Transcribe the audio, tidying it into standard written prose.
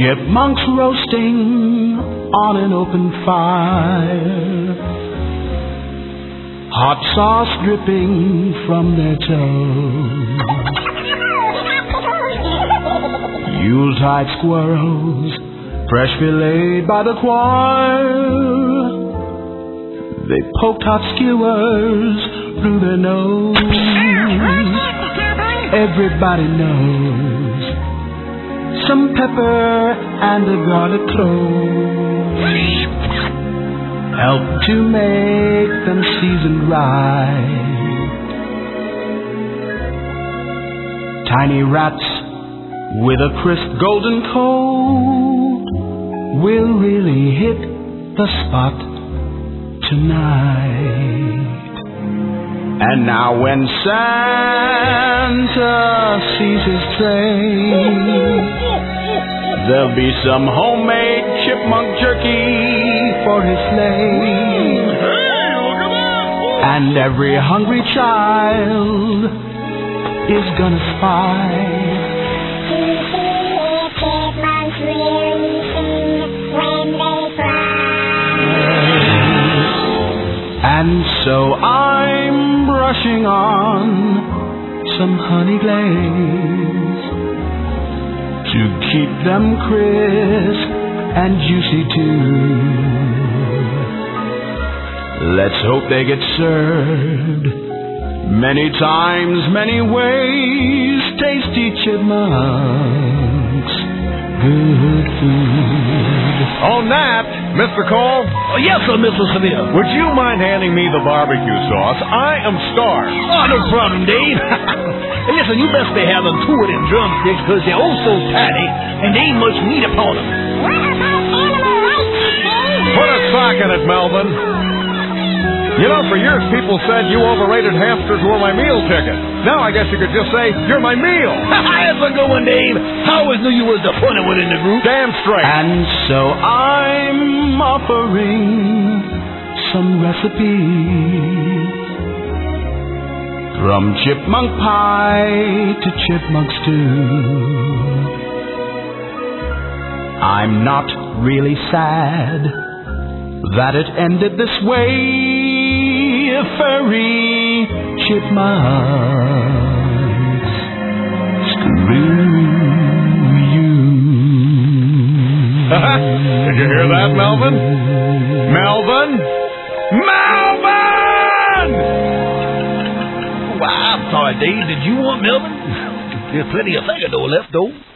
Chipmunks roasting on an open fire, hot sauce dripping from their toes. Yuletide squirrels, fresh filleted by the choir. They poked hot skewers through their nose. Everybody knows some pepper and a garlic clove help to make them seasoned right. Tiny rats with a crisp golden coat will really hit the spot tonight. And now when Santa sees his sleigh, there'll be some homemade chipmunk jerky for his sleigh. And every hungry child is gonna spy chipmunks really sing when they fly. And so I'm brushing on some honey glaze to keep them crisp and juicy too. Let's hope they get served many times, many ways. Tasty chipmunks, good food. On that, Mr. Cole? Oh, yes, sir, Mr. Seville. Would you mind handing me the barbecue sauce? I am starved. Oh, no problem, Dave. And listen, you best be having two of them drumsticks because they're oh so tiny and there ain't much meat upon them. What about animal rights, Dave? Put a sock in it, Melvin. You know, for years people said you overrated hamsters were my meal ticket. Now I guess you could just say, you're my meal. That's a good one, Dave. I always knew you was the funny one in the group. Damn straight. And so I'm offering some recipes, from chipmunk pie to chipmunk stew. I'm not really sad that it ended this way. Furry chipmunks, screw you. Did you hear that, Melvin? Melvin? Melvin! Well, I'm sorry, Dave. Did you want Melvin? There's plenty of finger dough left, though.